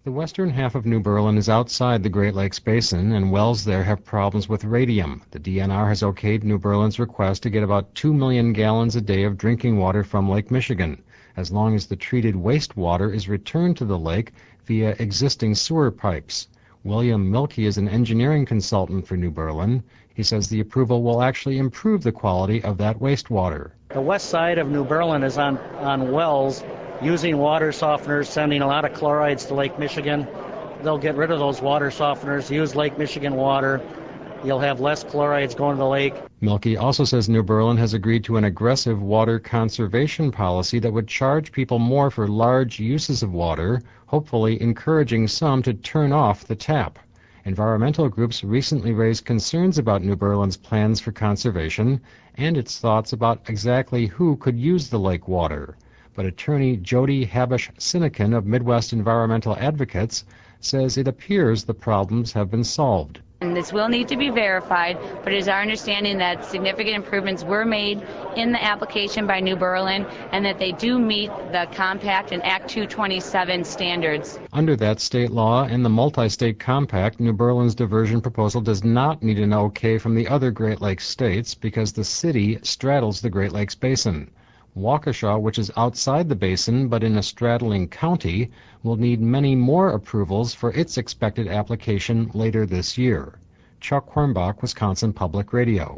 The western half of New Berlin is outside the Great Lakes Basin, and wells there have problems with radium. The DNR has okayed New Berlin's request to get about 2 million gallons a day of drinking water from Lake Michigan, as long as the treated wastewater is returned to the lake via existing sewer pipes. William Milkey is an engineering consultant for New Berlin. He says the approval will actually improve the quality of that wastewater. The west side of New Berlin is on wells using water softeners, sending a lot of chlorides to Lake Michigan. They'll get rid of those water softeners, use Lake Michigan water. You'll have less chlorides going to the lake. Milkey also says New Berlin has agreed to an aggressive water conservation policy that would charge people more for large uses of water, hopefully encouraging some to turn off the tap. Environmental groups recently raised concerns about New Berlin's plans for conservation and its thoughts about exactly who could use the lake water. But attorney Jody Habush-Sinekin of Midwest Environmental Advocates says it appears the problems have been solved. And this will need to be verified, but it is our understanding that significant improvements were made in the application by New Berlin and that they do meet the Compact and Act 227 standards. Under that state law and the multi-state compact, New Berlin's diversion proposal does not need an okay from the other Great Lakes states because the city straddles the Great Lakes Basin. Waukesha, which is outside the basin but in a straddling county, will need many more approvals for its expected application later this year. Chuck Hornbach, Wisconsin Public Radio.